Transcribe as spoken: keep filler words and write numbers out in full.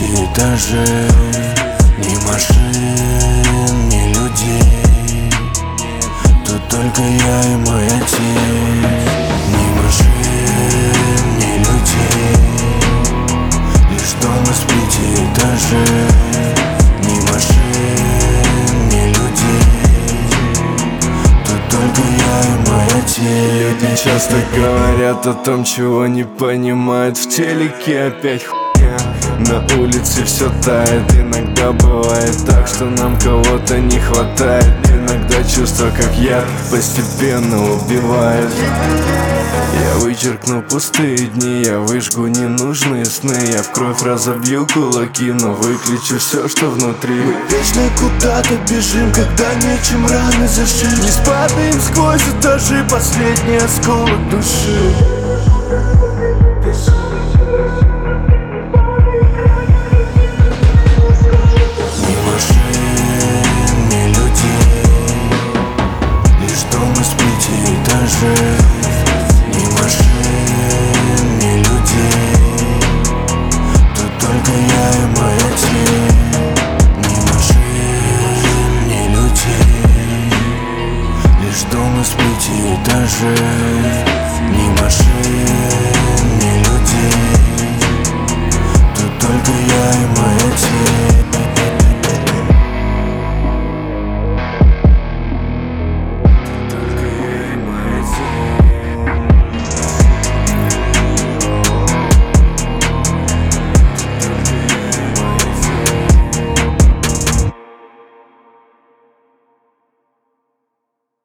этажей, ни машин, ни людей. Тут только я и моя тень. Ни машин, ни людей, лишь дом из пяти этажей. Ни машин, ни людей, тут только я и моя тень. Люди часто говорят о том, чего не понимают. В телеке опять хуйня, на улице все тает. Иногда бывает так, что нам кого-то не хватает. Иногда чувство, как яд, постепенно убивает. Я вычеркну пустые дни, я выжгу ненужные сны. Я в кровь разобью кулаки, но выключу все, что внутри. Мы вечно куда-то бежим, когда нечем раны зашить. Не спадаем сквозь этажи, последний осколок души.